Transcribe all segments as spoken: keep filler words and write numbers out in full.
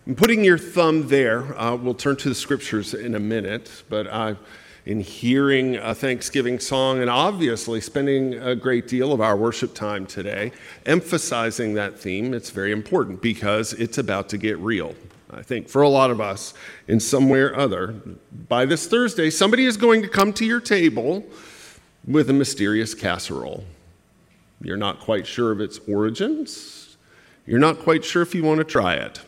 And putting your thumb there, uh, we'll turn to the scriptures in a minute, but uh, in hearing a Thanksgiving song and obviously spending a great deal of our worship time today emphasizing that theme, it's very important because it's about to get real. I think for a lot of us, in some way or other, by this Thursday, somebody is going to come to your table with a mysterious casserole. You're not quite sure of its origins. You're not quite sure if you want to try it.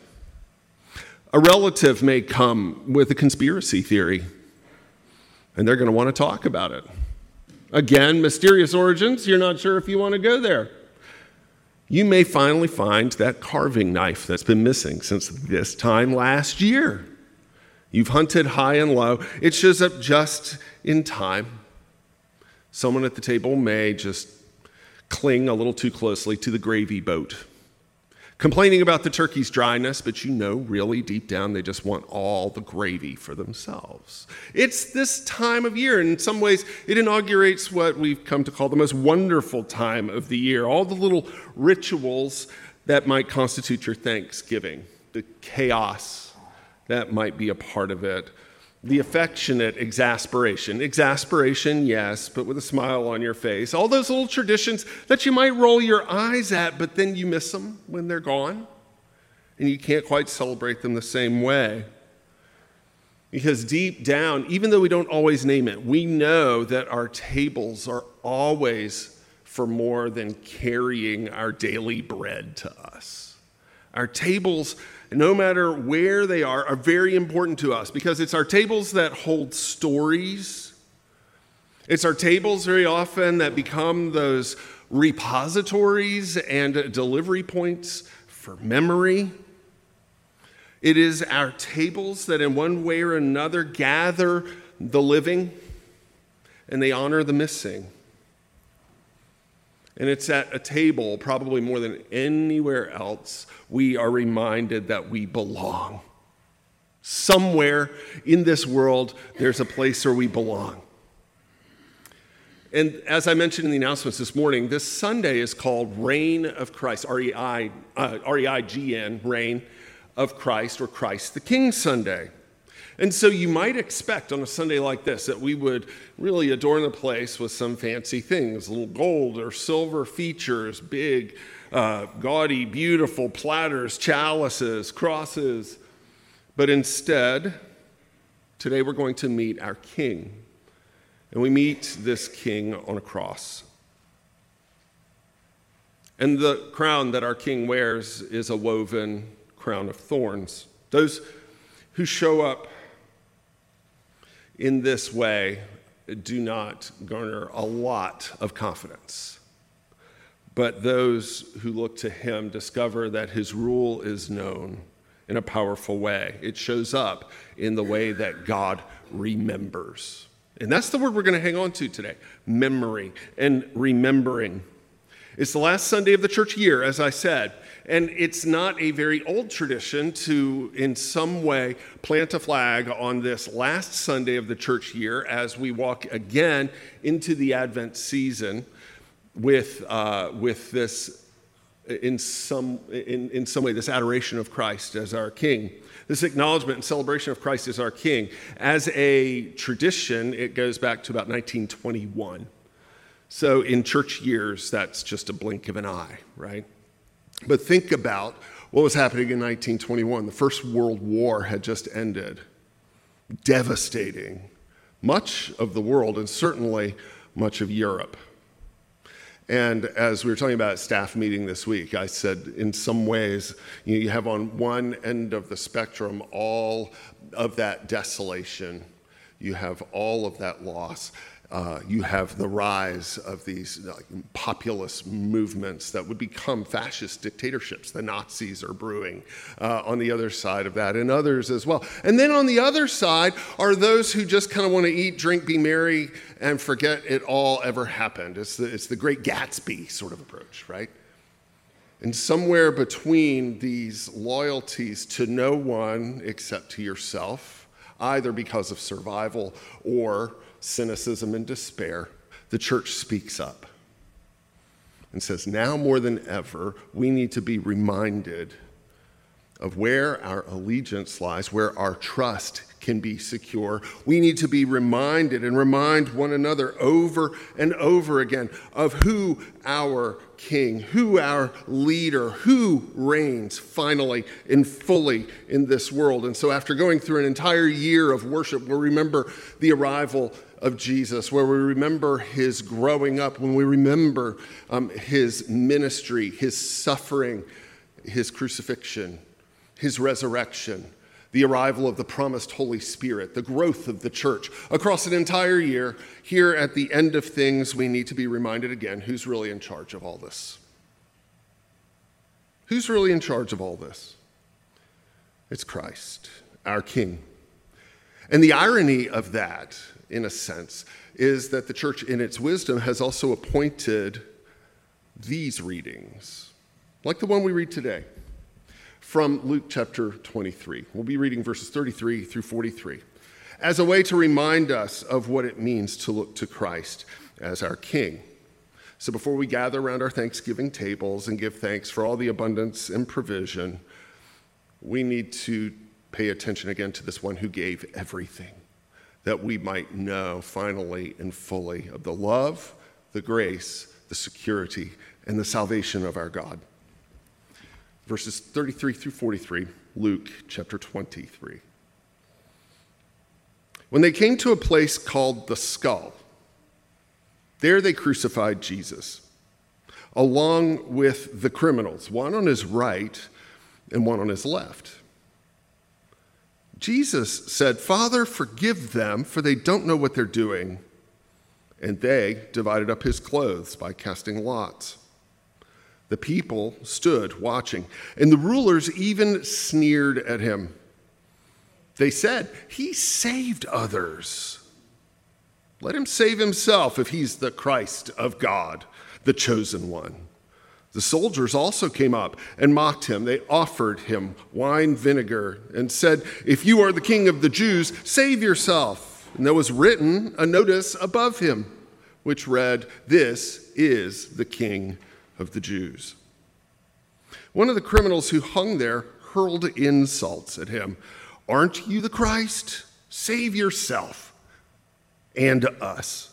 A relative may come with a conspiracy theory, and they're going to want to talk about it. Again, mysterious origins, you're not sure if you want to go there. You may finally find that carving knife that's been missing since this time last year. You've hunted high and low. It shows up just in time. Someone at the table may just cling a little too closely to the gravy boat, complaining about the turkey's dryness, but you know really deep down they just want all the gravy for themselves. It's this time of year, and in some ways it inaugurates what we've come to call the most wonderful time of the year, all the little rituals that might constitute your Thanksgiving, the chaos that might be a part of it, the affectionate exasperation. Exasperation, yes, but with a smile on your face. All those little traditions that you might roll your eyes at, but then you miss them when they're gone, and you can't quite celebrate them the same way. Because deep down, even though we don't always name it, we know that our tables are always for more than carrying our daily bread to us. Our tables, no matter where they are, are very important to us because it's our tables that hold stories. It's our tables very often that become those repositories and delivery points for memory. It is our tables that in one way or another gather the living and they honor the missing. And it's at a table, probably more than anywhere else, we are reminded that we belong. Somewhere in this world, there's a place where we belong. And as I mentioned in the announcements this morning, this Sunday is called Reign of Christ, R E I, uh, R E I G N, Reign of Christ, or Christ the King Sunday. And so you might expect on a Sunday like this that we would really adorn the place with some fancy things, little gold or silver features, big, uh, gaudy, beautiful platters, chalices, crosses. But instead, today we're going to meet our King. And we meet this King on a cross. And the crown that our King wears is a woven crown of thorns. Those who show up in this way do not garner a lot of confidence. But those who look to him discover that his rule is known in a powerful way. It shows up in the way that God remembers. And that's the word we're going to hang on to today, memory and remembering. It's the last Sunday of the church year, as I said, and it's not a very old tradition to, in some way, plant a flag on this last Sunday of the church year as we walk again into the Advent season with uh, with this, in some in, in some way, this adoration of Christ as our King. This acknowledgement and celebration of Christ as our King. As a tradition, it goes back to about nineteen twenty-one. So in church years, that's just a blink of an eye, right? But think about what was happening in nineteen twenty-one. The First World War had just ended. Devastating. Much of the world, and certainly much of Europe. And as we were talking about at staff meeting this week, I said in some ways, you know, you have on one end of the spectrum all of that desolation. You have all of that loss. Uh, you have the rise of these like, populist movements that would become fascist dictatorships. The Nazis are brewing uh, on the other side of that, and others as well. And then on the other side are those who just kind of want to eat, drink, be merry, and forget it all ever happened. It's the, it's the Great Gatsby sort of approach, right? And somewhere between these loyalties to no one except to yourself, either because of survival or cynicism and despair, the church speaks up and says, now more than ever, we need to be reminded of where our allegiance lies, where our trust can be secure. We need to be reminded and remind one another over and over again of who our King, who our leader, who reigns finally and fully in this world. And so after going through an entire year of worship, we'll remember the arrival of Jesus, where we remember his growing up, when we remember um, his ministry, his suffering, his crucifixion, his resurrection, the arrival of the promised Holy Spirit, the growth of the church across an entire year. Here at the end of things, we need to be reminded again, who's really in charge of all this? Who's really in charge of all this? It's Christ, our King. And the irony of that, in a sense, is that the church in its wisdom has also appointed these readings, like the one we read today, from Luke chapter twenty-three. We'll be reading verses thirty-three through forty-three as a way to remind us of what it means to look to Christ as our King. So before we gather around our Thanksgiving tables and give thanks for all the abundance and provision, we need to pay attention again to this one who gave everything, that we might know finally and fully of the love, the grace, the security, and the salvation of our God. Verses thirty-three through forty-three, Luke chapter twenty-three. When they came to a place called the Skull, there they crucified Jesus, along with the criminals, one on his right and one on his left. Jesus said, "Father, forgive them, for they don't know what they're doing." And they divided up his clothes by casting lots. The people stood watching, and the rulers even sneered at him. They said, "He saved others. Let him save himself if he's the Christ of God, the chosen one." The soldiers also came up and mocked him. They offered him wine vinegar and said, "If you are the King of the Jews, save yourself." And there was written a notice above him, which read, "This is the King of the Jews." One of the criminals who hung there hurled insults at him. "Aren't you the Christ? Save yourself and us."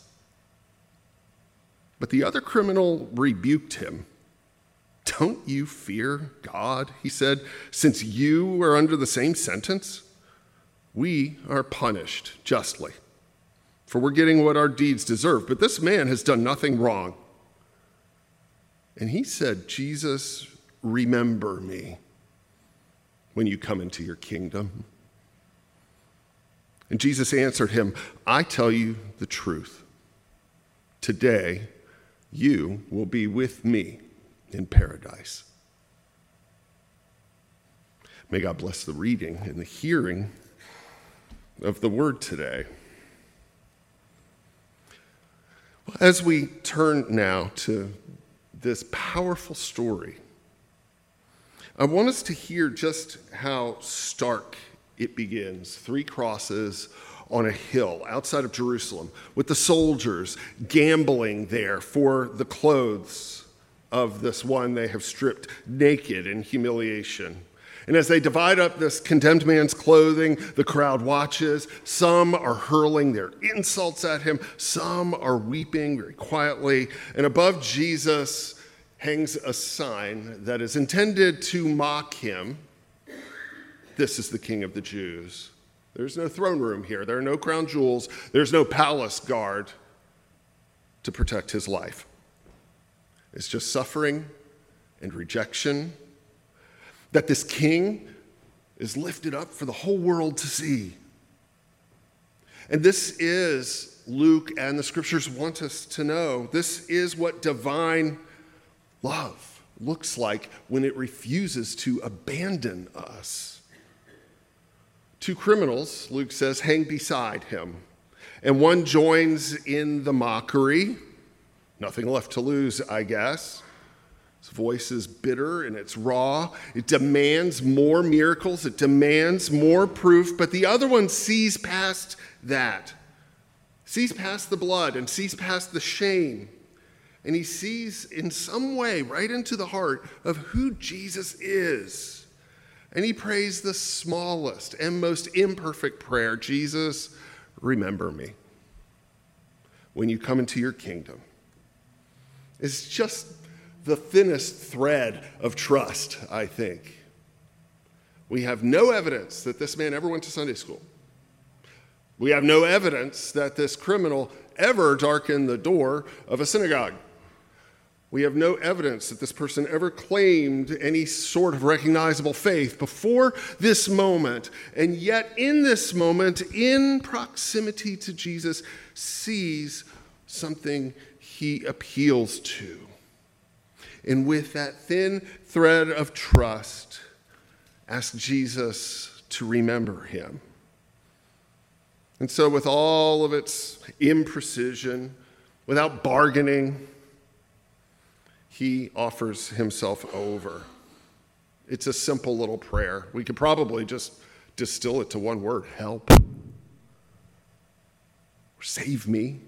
But the other criminal rebuked him. "Don't you fear God," he said, "since you are under the same sentence? We are punished justly, for we're getting what our deeds deserve, but this man has done nothing wrong." And he said, "Jesus, remember me when you come into your kingdom." And Jesus answered him, "I tell you the truth. Today you will be with me in paradise." May God bless the reading and the hearing of the word today. As we turn now to this powerful story, I want us to hear just how stark it begins. Three crosses on a hill outside of Jerusalem, with the soldiers gambling there for the clothes of this one they have stripped naked in humiliation. And as they divide up this condemned man's clothing, the crowd watches. Some are hurling their insults at him. Some are weeping very quietly. And above Jesus hangs a sign that is intended to mock him. "This is the King of the Jews." There's no throne room here. There are no crown jewels. There's no palace guard to protect his life. It's just suffering and rejection, that this king is lifted up for the whole world to see. And this is, Luke and the scriptures want us to know, this is what divine love looks like when it refuses to abandon us. Two criminals, Luke says, hang beside him, and one joins in the mockery. Nothing left to lose, I guess. His voice is bitter and it's raw. It demands more miracles. It demands more proof. But the other one sees past that, sees past the blood and sees past the shame. And he sees in some way right into the heart of who Jesus is. And he prays the smallest and most imperfect prayer: Jesus, remember me when you come into your kingdom. It's just the thinnest thread of trust, I think. We have no evidence that this man ever went to Sunday school. We have no evidence that this criminal ever darkened the door of a synagogue. We have no evidence that this person ever claimed any sort of recognizable faith before this moment. And yet in this moment, in proximity to Jesus, sees something he appeals to. And with that thin thread of trust, asks Jesus to remember him. And so with all of its imprecision, without bargaining, he offers himself over. It's a simple little prayer. We could probably just distill it to one word: help. Or save me.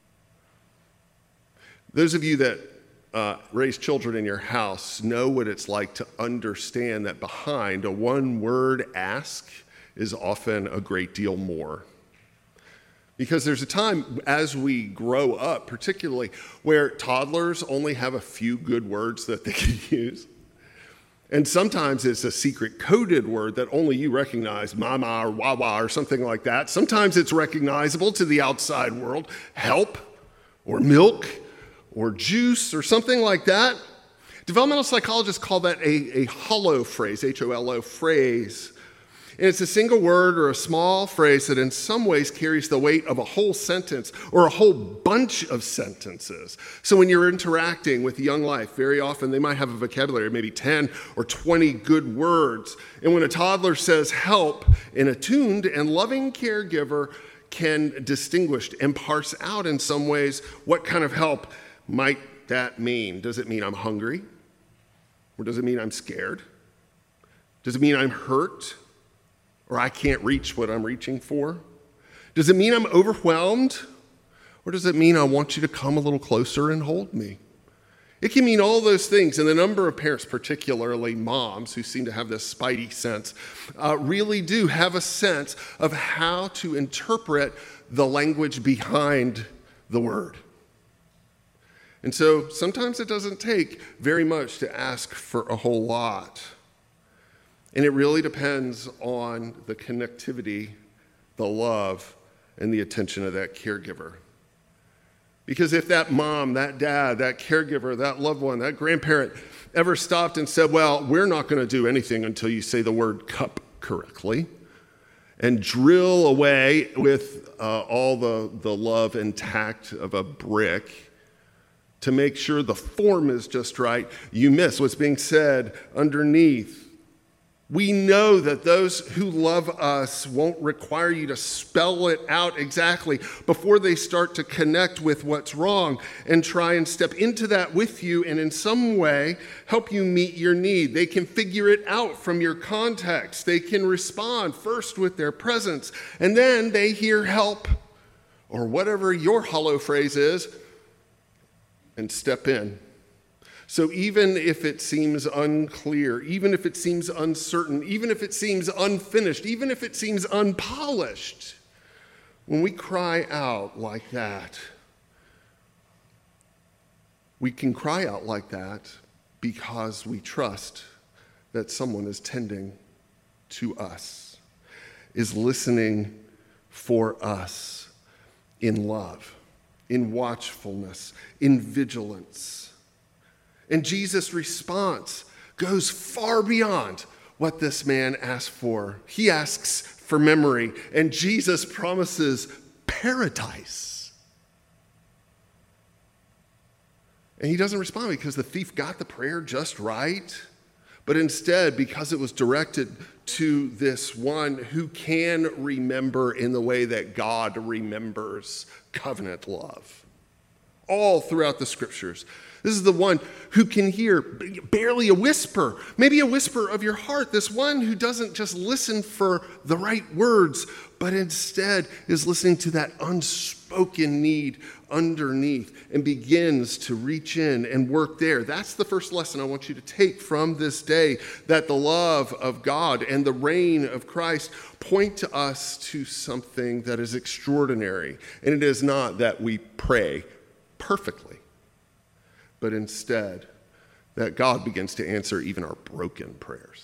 Those of you that uh, raise children in your house know what it's like to understand that behind a one-word ask is often a great deal more. Because there's a time as we grow up, particularly, where toddlers only have a few good words that they can use. And sometimes it's a secret coded word that only you recognize, mama or wawa or something like that. Sometimes it's recognizable to the outside world, help or milk or juice or something like that. Developmental psychologists call that a, a hollow phrase, H O L O phrase. And it's a single word or a small phrase that in some ways carries the weight of a whole sentence or a whole bunch of sentences. So when you're interacting with young life, very often they might have a vocabulary of maybe ten or twenty good words. And when a toddler says help, an attuned and loving caregiver can distinguish and parse out in some ways what kind of help might that mean. Does it mean I'm hungry? Or does it mean I'm scared? Does it mean I'm hurt? Or I can't reach what I'm reaching for? Does it mean I'm overwhelmed? Or does it mean I want you to come a little closer and hold me? It can mean all those things, and the number of parents, particularly moms, who seem to have this spidey sense, uh, really do have a sense of how to interpret the language behind the word. And so sometimes it doesn't take very much to ask for a whole lot. And it really depends on the connectivity, the love, and the attention of that caregiver. Because if that mom, that dad, that caregiver, that loved one, that grandparent ever stopped and said, well, we're not going to do anything until you say the word cup correctly, and drill away with uh, all the, the love and tact of a brick to make sure the form is just right, you miss what's being said underneath. We know that those who love us won't require you to spell it out exactly before they start to connect with what's wrong and try and step into that with you and in some way help you meet your need. They can figure it out from your context. They can respond first with their presence, and then they hear help or whatever your hollow phrase is and step in. So even if it seems unclear, even if it seems uncertain, even if it seems unfinished, even if it seems unpolished, when we cry out like that, we can cry out like that because we trust that someone is tending to us, is listening for us in love, in watchfulness, in vigilance. And Jesus' response goes far beyond what this man asked for. He asks for memory, and Jesus promises paradise. And he doesn't respond because the thief got the prayer just right, but instead because it was directed to this one who can remember in the way that God remembers covenant love. All throughout the scriptures, This is the one who can hear barely a whisper, maybe a whisper of your heart. This one who doesn't just listen for the right words, but instead is listening to that unspoken need underneath and begins to reach in and work there. That's the first lesson I want you to take from this day, that the love of God and the reign of Christ point to us to something that is extraordinary. And it is not that we pray perfectly, but instead that God begins to answer even our broken prayers.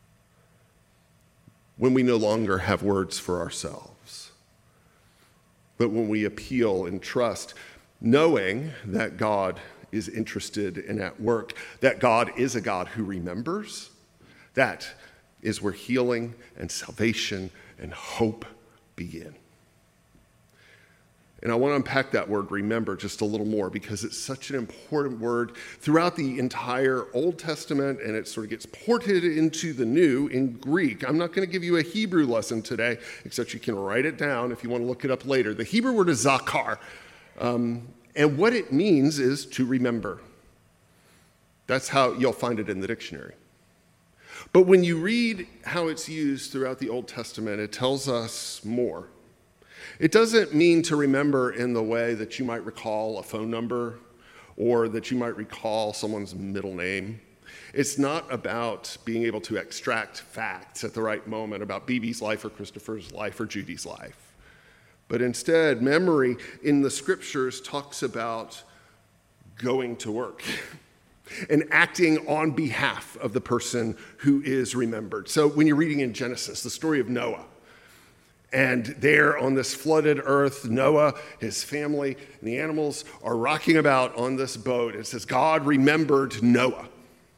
When we no longer have words for ourselves, but when we appeal and trust, knowing that God is interested and at work, that God is a God who remembers, that is where healing and salvation and hope begin. And I want to unpack that word remember just a little more, because it's such an important word throughout the entire Old Testament, and it sort of gets ported into the New in Greek. I'm not going to give you a Hebrew lesson today, except you can write it down if you want to look it up later. The Hebrew word is zakar, um, and what it means is to remember. That's how you'll find it in the dictionary. But when you read how it's used throughout the Old Testament, it tells us more. It doesn't mean to remember in the way that you might recall a phone number or that you might recall someone's middle name. It's not about being able to extract facts at the right moment about B B's life or Christopher's life or Judy's life. But instead, memory in the scriptures talks about going to work and acting on behalf of the person who is remembered. So when you're reading in Genesis, the story of Noah, and there on this flooded earth, Noah, his family, and the animals are rocking about on this boat. It says, God remembered Noah.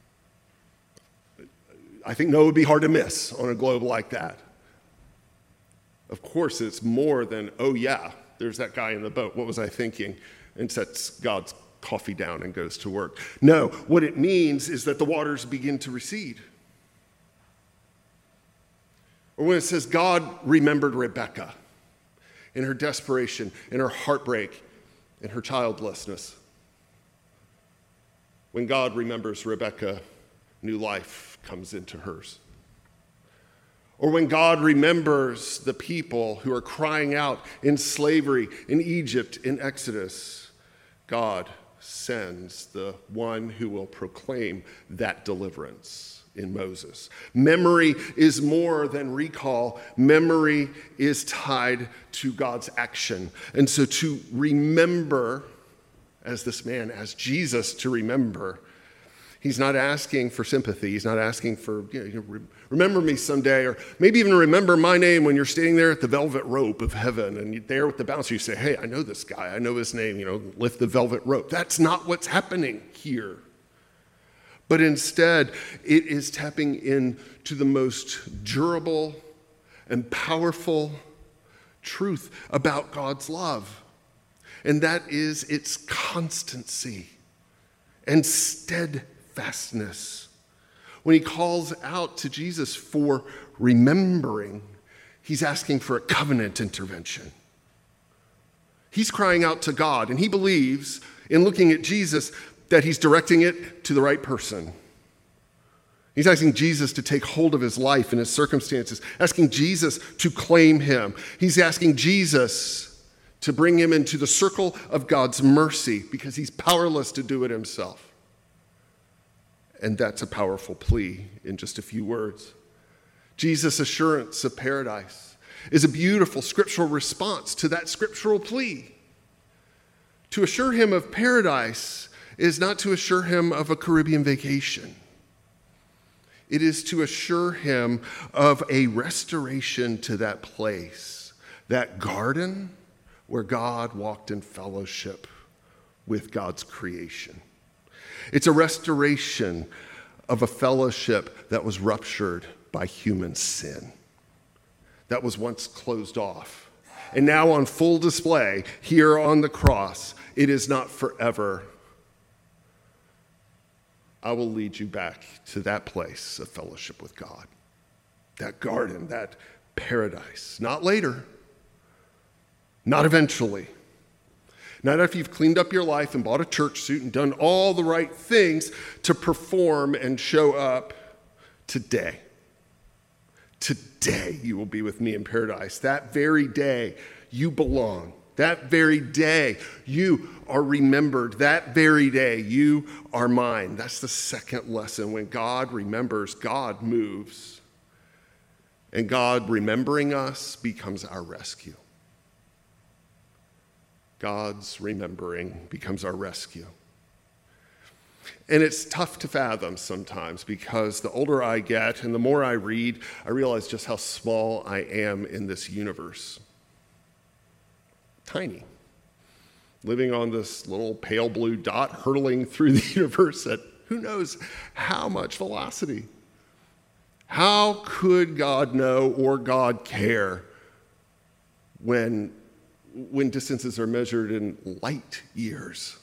I think Noah would be hard to miss on a globe like that. Of course, it's more than, oh yeah, there's that guy in the boat. What was I thinking? And sets God's coffee down and goes to work. No, what it means is that the waters begin to recede. Or when it says God remembered Rebekah in her desperation, in her heartbreak, in her childlessness. When God remembers Rebekah, new life comes into hers. Or when God remembers the people who are crying out in slavery in Egypt, in Exodus, God sends the one who will proclaim that deliverance in Moses. Memory is more than recall. Memory is tied to God's action. And so to remember, as this man, as Jesus to remember, he's not asking for sympathy. He's not asking for, you know, remember me someday, or maybe even remember my name when you're standing there at the velvet rope of heaven and you're there with the bouncer. You say, hey, I know this guy. I know his name. You know, lift the velvet rope. That's not what's happening here. But instead, it is tapping into the most durable and powerful truth about God's love. And that is its constancy and steadfastness. When he calls out to Jesus for remembering, he's asking for a covenant intervention. He's crying out to God, and he believes, in looking at Jesus, that he's directing it to the right person. He's asking Jesus to take hold of his life and his circumstances, asking Jesus to claim him. He's asking Jesus to bring him into the circle of God's mercy because he's powerless to do it himself. And that's a powerful plea in just a few words. Jesus' assurance of paradise is a beautiful scriptural response to that scriptural plea. To assure him of paradise is not to assure him of a Caribbean vacation. It is to assure him of a restoration to that place, that garden where God walked in fellowship with God's creation. It's a restoration of a fellowship that was ruptured by human sin, that was once closed off. And now on full display here on the cross, it is not forever. I will lead you back to that place of fellowship with God, that garden, that paradise. Not later, not eventually. Not after you've cleaned up your life and bought a church suit and done all the right things to perform and show up. Today. Today you will be with me in paradise. That very day you belong. That very day you are remembered. That very day you are mine. That's the second lesson. When God remembers, God moves. And God remembering us becomes our rescue. God's remembering becomes our rescue. And it's tough to fathom sometimes because the older I get and the more I read, I realize just how small I am in this universe. Tiny. Living on this little pale blue dot hurtling through the universe at who knows how much velocity. How could God know or God care when, when distances are measured in light years?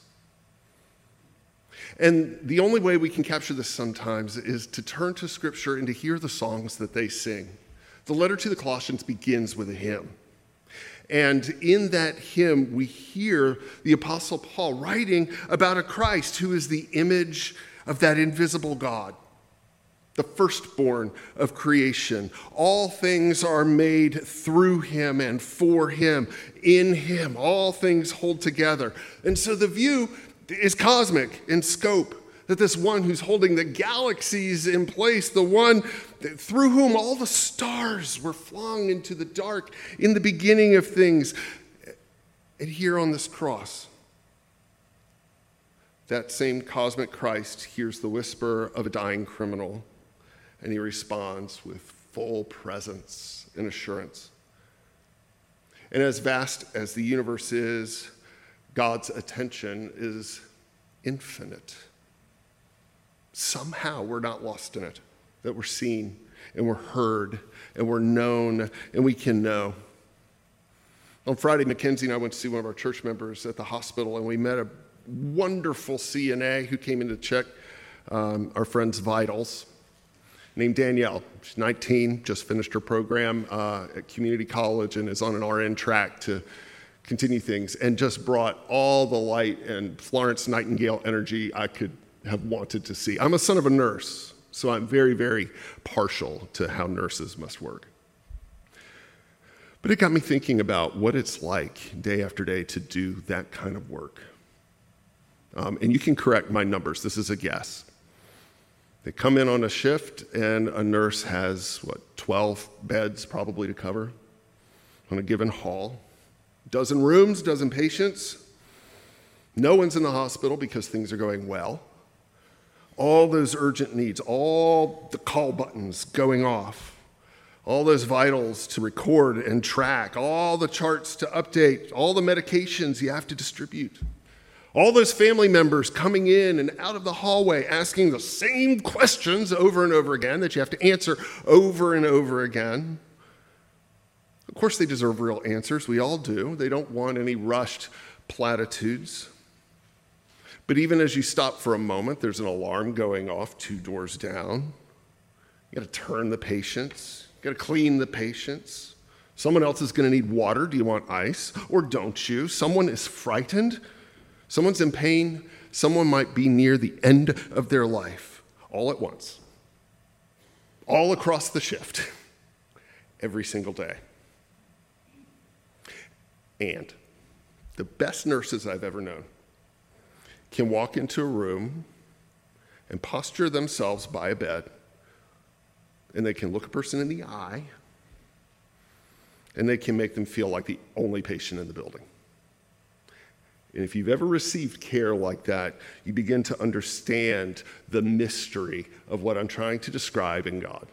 And the only way we can capture this sometimes is to turn to Scripture and to hear the songs that they sing. The letter to the Colossians begins with a hymn. And in that hymn, we hear the Apostle Paul writing about a Christ who is the image of that invisible God, the firstborn of creation. All things are made through him and for him, in him. All things hold together. And so the view is cosmic in scope, that this one who's holding the galaxies in place, the one through whom all the stars were flung into the dark in the beginning of things, and here on this cross, that same cosmic Christ hears the whisper of a dying criminal, and he responds with full presence and assurance. And as vast as the universe is, God's attention is infinite. Somehow we're not lost in it, that we're seen and we're heard and we're known and we can know. On Friday, Mackenzie and I went to see one of our church members at the hospital, and we met a wonderful C N A who came in to check um, our friend's vitals, named Danielle. She's nineteen, just finished her program uh, at community college and is on an R N track to continue things, and just brought all the light and Florence Nightingale energy I could have wanted to see. I'm a son of a nurse, so I'm very, very partial to how nurses must work. But it got me thinking about what it's like day after day to do that kind of work. Um, and you can correct my numbers. This is a guess. They come in on a shift, and a nurse has, what, twelve beds probably to cover on a given hall. Dozen rooms, dozen patients. No one's in the hospital because things are going well. All those urgent needs, all the call buttons going off, all those vitals to record and track, all the charts to update, all the medications you have to distribute, all those family members coming in and out of the hallway asking the same questions over and over again that you have to answer over and over again. Of course, they deserve real answers. We all do. They don't want any rushed platitudes. But even as you stop for a moment, there's an alarm going off two doors down. You got to turn the patients. You got to clean the patients. Someone else is going to need water. Do you want ice? Or don't you? Someone is frightened. Someone's in pain. Someone might be near the end of their life all at once. All across the shift. Every single day. And the best nurses I've ever known can walk into a room and posture themselves by a bed, and they can look a person in the eye, and they can make them feel like the only patient in the building. And if you've ever received care like that, you begin to understand the mystery of what I'm trying to describe in God.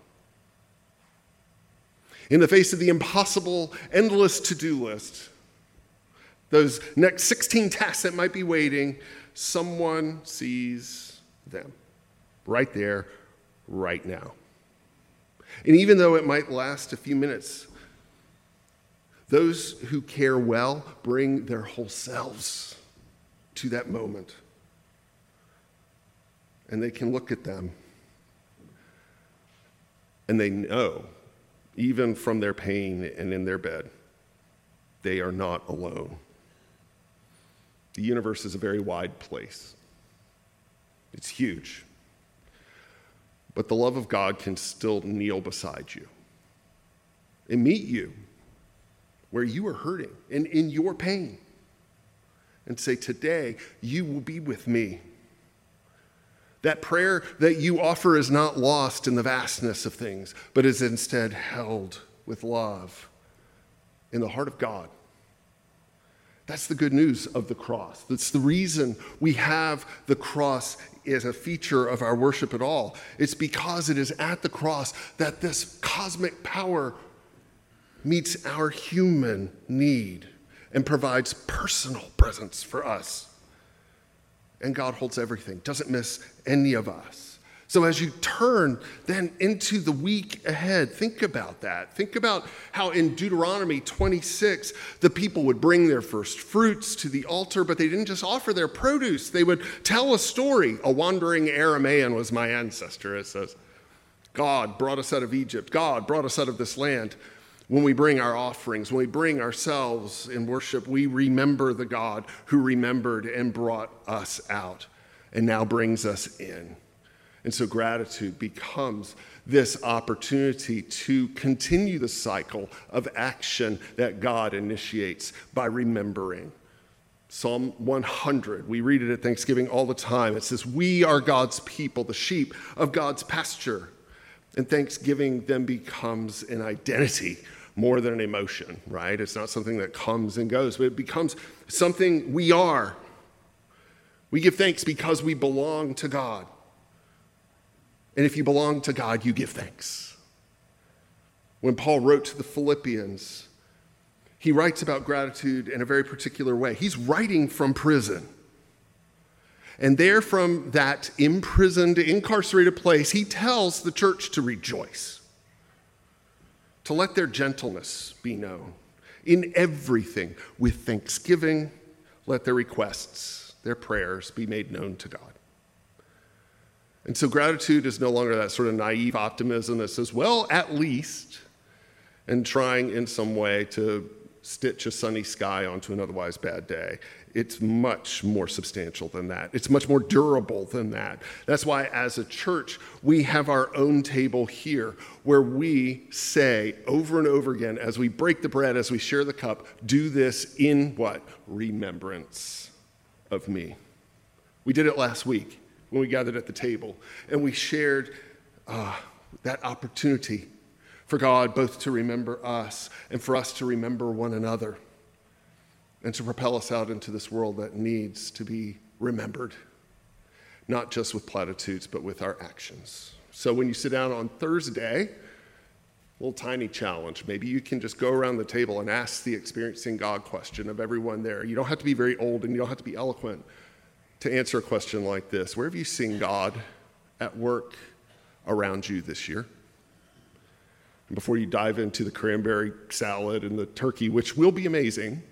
In the face of the impossible, endless to-do list, those next sixteen tasks that might be waiting, someone sees them right there, right now. And even though it might last a few minutes, those who care well bring their whole selves to that moment. And they can look at them, and they know, even from their pain and in their bed, they are not alone. The universe is a very wide place. It's huge. But the love of God can still kneel beside you and meet you where you are hurting and in your pain and say, today you will be with me. That prayer that you offer is not lost in the vastness of things, but is instead held with love in the heart of God. That's the good news of the cross. That's the reason we have the cross as a feature of our worship at all. It's because it is at the cross that this cosmic power meets our human need and provides personal presence for us. And God holds everything, doesn't miss any of us. So as you turn then into the week ahead, think about that. Think about how in Deuteronomy twenty-six, the people would bring their first fruits to the altar, but they didn't just offer their produce. They would tell a story. A wandering Aramaean was my ancestor, it says. God brought us out of Egypt. God brought us out of this land. When we bring our offerings, when we bring ourselves in worship, we remember the God who remembered and brought us out and now brings us in. And so gratitude becomes this opportunity to continue the cycle of action that God initiates by remembering. Psalm one hundred, we read it at Thanksgiving all the time. It says, we are God's people, the sheep of God's pasture. And Thanksgiving then becomes an identity more than an emotion, right? It's not something that comes and goes, but it becomes something we are. We give thanks because we belong to God. And if you belong to God, you give thanks. When Paul wrote to the Philippians, he writes about gratitude in a very particular way. He's writing from prison. And there from that imprisoned, incarcerated place, he tells the church to rejoice, to let their gentleness be known. In everything, with thanksgiving, let their requests, their prayers be made known to God. And so gratitude is no longer that sort of naive optimism that says, well, at least, and trying in some way to stitch a sunny sky onto an otherwise bad day. It's much more substantial than that. It's much more durable than that. That's why as a church, we have our own table here where we say over and over again, as we break the bread, as we share the cup, do this in what? Remembrance of me. We did it last week when we gathered at the table, and we shared uh, that opportunity for God both to remember us and for us to remember one another and to propel us out into this world that needs to be remembered, not just with platitudes, but with our actions. So when you sit down on Thursday, a little tiny challenge. Maybe you can just go around the table and ask the experiencing God question of everyone there. You don't have to be very old and you don't have to be eloquent to answer a question like this. Where have you seen God at work around you this year? And before you dive into the cranberry salad and the turkey, which will be amazing,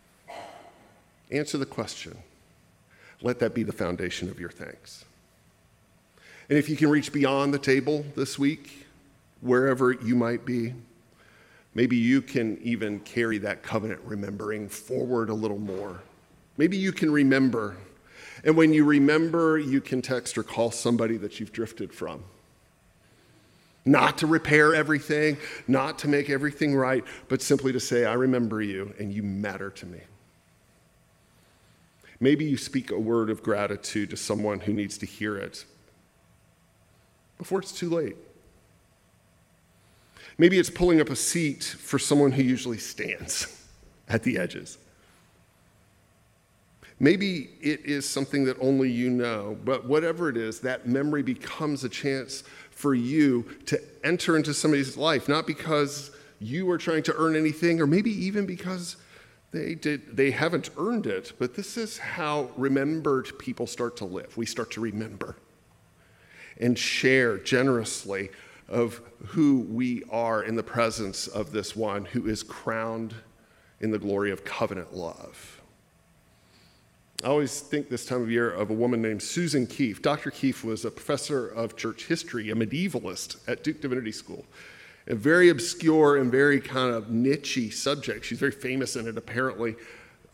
answer the question. Let that be the foundation of your thanks. And if you can reach beyond the table this week, wherever you might be, maybe you can even carry that covenant remembering forward a little more. Maybe you can remember. And when you remember, you can text or call somebody that you've drifted from. Not to repair everything, not to make everything right, but simply to say, I remember you and you matter to me. Maybe you speak a word of gratitude to someone who needs to hear it before it's too late. Maybe it's pulling up a seat for someone who usually stands at the edges. Maybe it is something that only you know, but whatever it is, that memory becomes a chance for you to enter into somebody's life, not because you are trying to earn anything, or maybe even because they did, they haven't earned it, but this is how remembered people start to live. We start to remember and share generously of who we are in the presence of this one who is crowned in the glory of covenant love. I always think this time of year of a woman named Susan Keefe. Doctor Keefe was a professor of church history, a medievalist at Duke Divinity School. A very obscure and very kind of niche-y subject. She's very famous in it, apparently.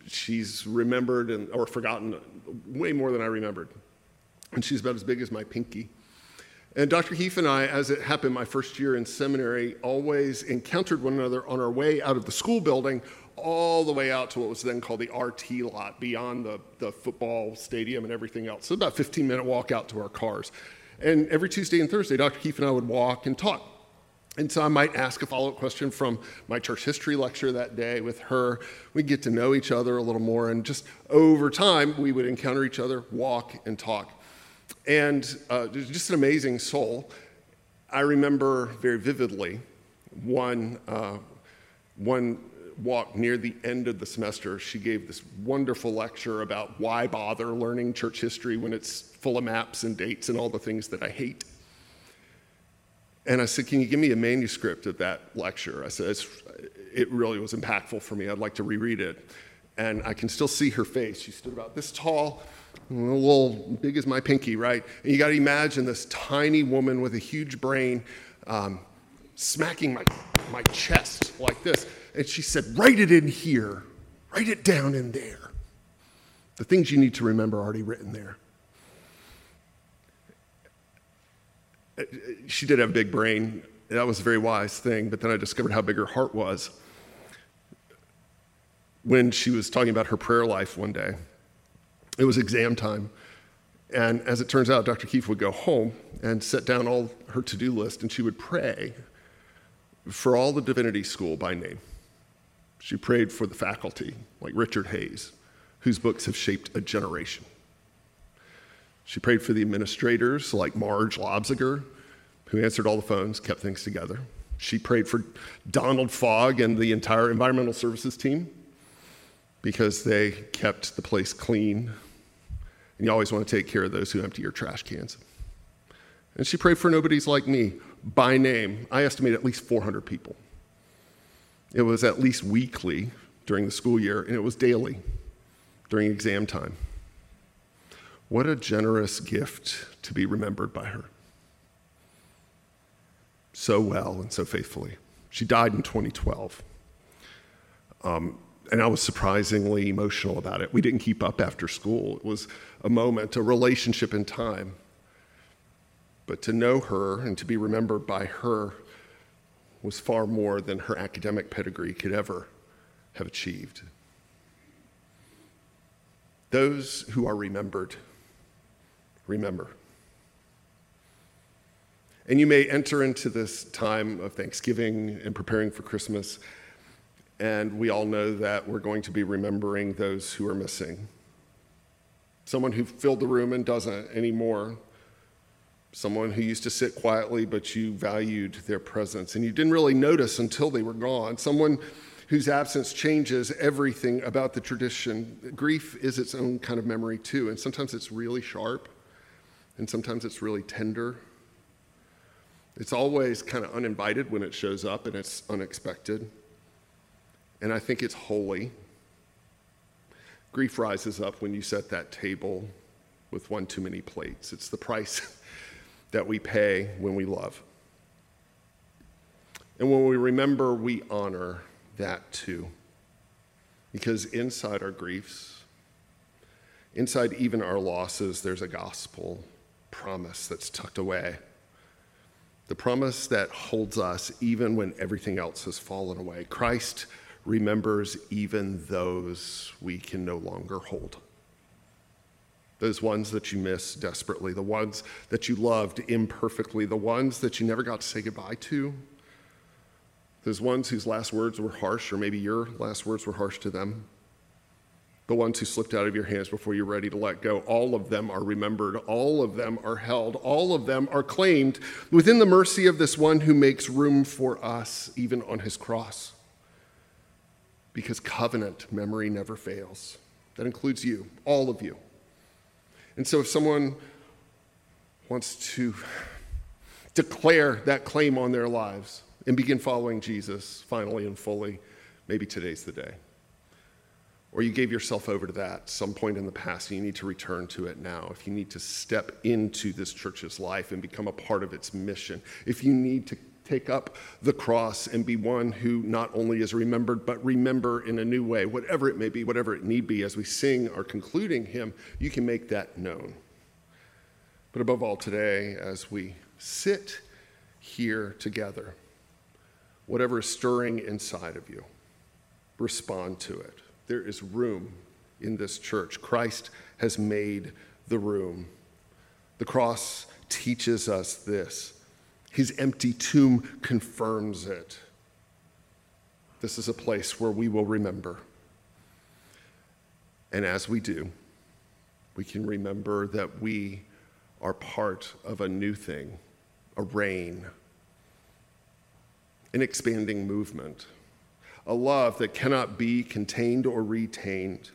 she's remembered and, or forgotten way more than I remembered. And she's about as big as my pinky. And Doctor Heath and I, as it happened my first year in seminary, always encountered one another on our way out of the school building all the way out to what was then called the R T lot, beyond the, the football stadium and everything else. So about a fifteen-minute walk out to our cars. And every Tuesday and Thursday, Doctor Heath and I would walk and talk. And so I might ask a follow-up question from my church history lecture that day with her. We'd get to know each other a little more, and just over time, we would encounter each other, walk, and talk. And uh, just an amazing soul. I remember very vividly one, uh, one walk near the end of the semester. She gave this wonderful lecture about why bother learning church history when it's full of maps and dates and all the things that I hate. And I said, can you give me a manuscript of that lecture? I said, it's, it really was impactful for me. I'd like to reread it. And I can still see her face. She stood about this tall, a little big as my pinky, right? And you got to imagine this tiny woman with a huge brain um, smacking my, my chest like this. And she said, write it in here. Write it down in there. The things you need to remember are already written there. She did have a big brain. That was a very wise thing. But then I discovered how big her heart was when she was talking about her prayer life one day. It was exam time. And as it turns out, Doctor Keefe would go home and set down all her to-do list, and she would pray for all the divinity school by name. She prayed for the faculty, like Richard Hayes, whose books have shaped a generation. She prayed for the administrators, like Marge Lobziger, who answered all the phones, kept things together. She prayed for Donald Fogg and the entire environmental services team because they kept the place clean. And you always want to take care of those who empty your trash cans. And she prayed for nobodies like me, by name. I estimate at least four hundred people. It was at least weekly during the school year, and it was daily during exam time. What a generous gift to be remembered by her. So well and so faithfully. She died in twenty twelve. Um, and I was surprisingly emotional about it. We didn't keep up after school. It was a moment, a relationship in time. But to know her and to be remembered by her was far more than her academic pedigree could ever have achieved. Those who are remembered, remember. And you may enter into this time of Thanksgiving and preparing for Christmas, and we all know that we're going to be remembering those who are missing. Someone who filled the room and doesn't anymore. Someone who used to sit quietly, but you valued their presence, and you didn't really notice until they were gone. Someone whose absence changes everything about the tradition. Grief is its own kind of memory too, and sometimes it's really sharp, and sometimes it's really tender. It's always kind of uninvited when it shows up, and it's unexpected. And I think it's holy. Grief rises up when you set that table with one too many plates. It's the price that we pay when we love. And when we remember, we honor that too. Because inside our griefs, inside even our losses, there's a gospel promise that's tucked away. The promise that holds us even when everything else has fallen away. Christ remembers even those we can no longer hold. Those ones that you miss desperately, the ones that you loved imperfectly, the ones that you never got to say goodbye to, those ones whose last words were harsh, or maybe your last words were harsh to them, the ones who slipped out of your hands before you're ready to let go. All of them are remembered. All of them are held. All of them are claimed within the mercy of this one who makes room for us, even on his cross. Because covenant memory never fails. That includes you, all of you. And so if someone wants to declare that claim on their lives and begin following Jesus finally and fully, maybe today's the day. Or you gave yourself over to that at some point in the past and you need to return to it now. If you need to step into this church's life and become a part of its mission. If you need to take up the cross and be one who not only is remembered, but remember in a new way, whatever it may be, whatever it need be. As we sing our concluding hymn, you can make that known. But above all today, as we sit here together, whatever is stirring inside of you, respond to it. There is room in this church. Christ has made the room. The cross teaches us this. His empty tomb confirms it. This is a place where we will remember. And as we do, we can remember that we are part of a new thing, a reign, an expanding movement, a love that cannot be contained or retained.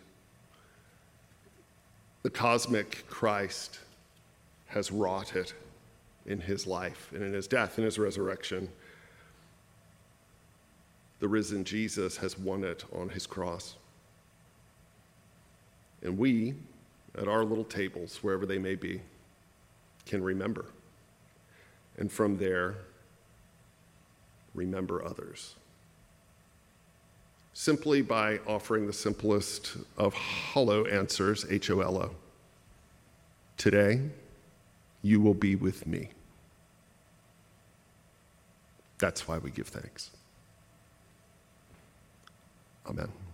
The cosmic Christ has wrought it in his life and in his death and his resurrection. The risen Jesus has won it on his cross. And we, at our little tables, wherever they may be, can remember. And from there, remember others. Simply by offering the simplest of hollow answers, H O L O. Today, you will be with me. That's why we give thanks. Amen.